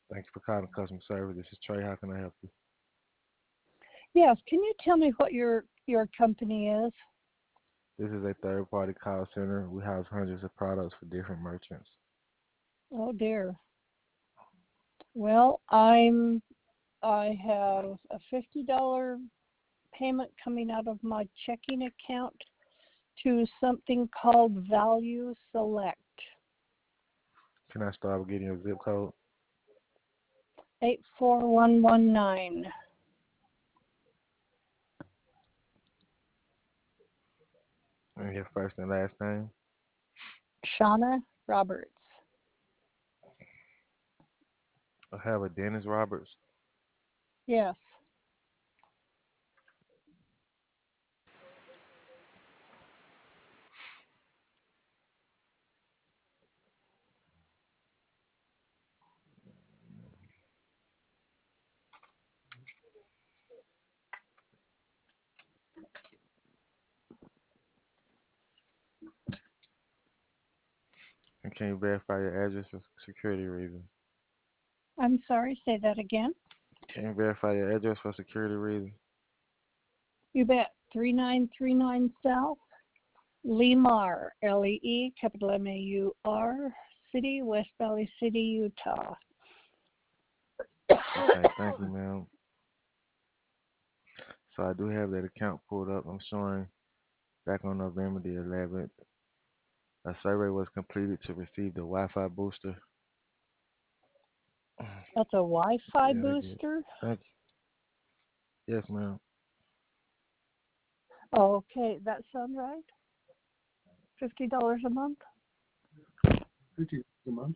Thank you for calling customer service. This is Trey. How can I help you? Yes, can you tell me what your company is? This is a third-party call center. We house hundreds of products for different merchants. Oh dear. Well, I have a $50 payment coming out of my checking account to something called Value Select. Can I start with getting your zip code 84119. and your first and last name? Shauna Roberts. I have a Dennis Roberts. Yes. And can you verify your address for security reasons? I'm sorry, say that again. Can you verify your address for security reasons? You bet. 3939 South, Lemar, Lee, capital Maur, City, West Valley City, Utah. Okay, thank you, ma'am. So I do have that account pulled up. I'm showing back on November the 11th, a survey was completed to receive the Wi-Fi booster. That's a Wi-Fi Yeah, they did. booster? Thank you. Yes, ma'am. Okay, that sound right? $50 a month? 50 a month?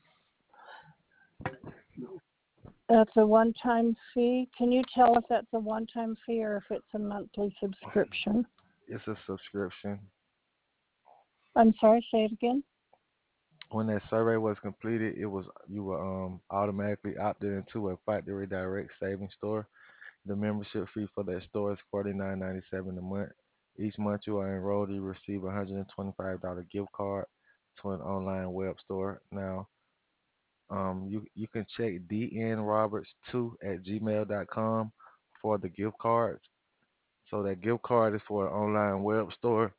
That's a one-time fee. Can you tell if that's a one-time fee or if it's a monthly subscription? It's a subscription. I'm sorry, say it again. When that survey was completed, you were automatically opted into a Factory Direct savings store. The membership fee for that store is $49.97 a month. Each month you are enrolled, you receive a $125 gift card to an online web store. Now, you can check dnroberts2@gmail.com for the gift cards. So that gift card is for an online web store,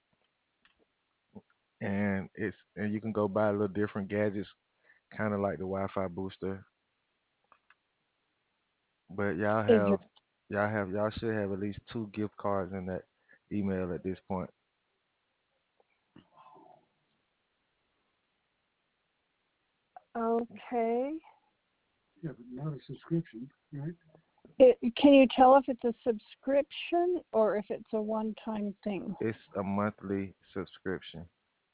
and you can go buy little different gadgets, kind of like the Wi-Fi booster. But Is there, y'all should have at least two gift cards in that email at this point. okay. Yeah, but not a subscription, right? Can you tell if it's a subscription or if it's a one-time thing? It's a monthly subscription.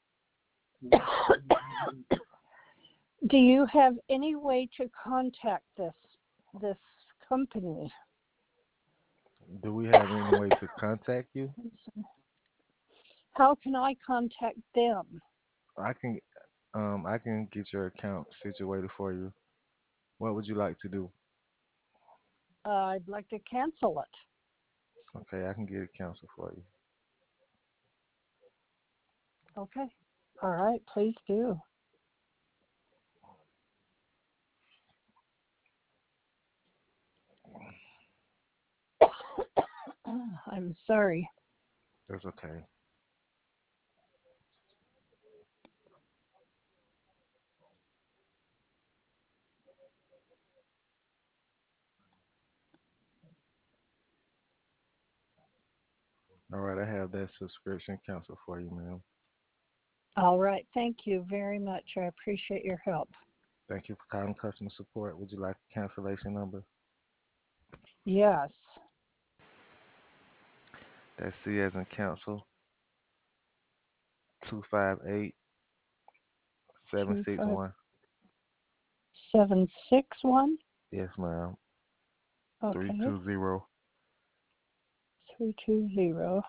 Do you have any way to contact this company? Do we have any way to contact you? How can I contact them? I can I can get your account situated for you. What would you like to do? I'd like to cancel it. Okay, I can get it canceled for you. Okay. All right, please do. I'm sorry. That's okay. All right, I have that subscription canceled for you, ma'am. All right, thank you very much. I appreciate your help. Thank you for calling customer support. Would you like a cancellation number? Yes. That's C as in cancel 258 761. 25761. Yes, ma'am. Okay. 320. 320.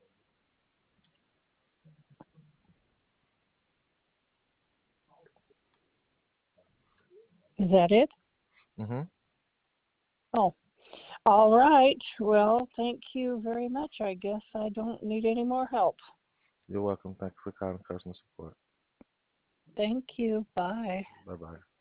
Is that it? Mhm. Oh, all right. Well, thank you very much. I guess I don't need any more help. You're welcome. Thank you for calling customer support. Thank you. Bye. Bye bye.